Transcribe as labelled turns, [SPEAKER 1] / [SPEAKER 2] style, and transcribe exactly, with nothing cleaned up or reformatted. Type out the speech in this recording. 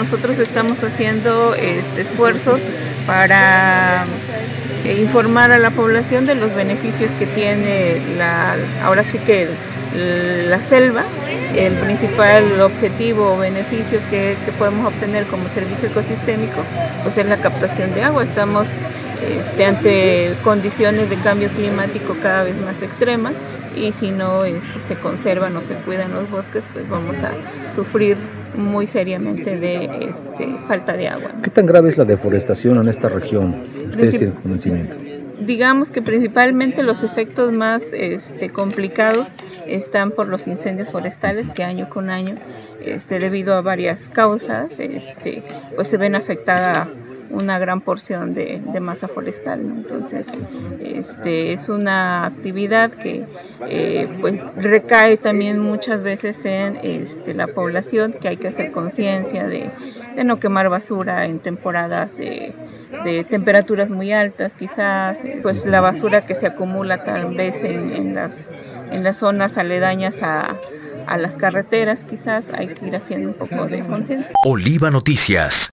[SPEAKER 1] nosotros estamos haciendo este, esfuerzos para eh, informar a la población de los beneficios que tiene la, ahora sí que el, la selva. El principal objetivo o beneficio que, que podemos obtener como servicio ecosistémico pues es la captación de agua. Estamos este, ante condiciones de cambio climático cada vez más extremas y si no este, se conservan o se cuidan los bosques, pues vamos a sufrir muy seriamente de este, falta de agua.
[SPEAKER 2] ¿Qué tan grave es la deforestación en esta región? Ustedes tienen conocimiento.
[SPEAKER 1] Digamos que principalmente los efectos más este, complicados están por los incendios forestales que año con año, este, debido a varias causas, este, pues se ven afectada una gran porción de, de masa forestal, ¿no? Entonces, este, es una actividad que eh, pues recae también muchas veces en este, la población, que hay que hacer conciencia de, de no quemar basura en temporadas de, de temperaturas muy altas, quizás, pues la basura que se acumula tal vez en, en las en las zonas aledañas a, a las carreteras, quizás hay que ir haciendo un poco de conciencia.
[SPEAKER 3] Oliva Noticias.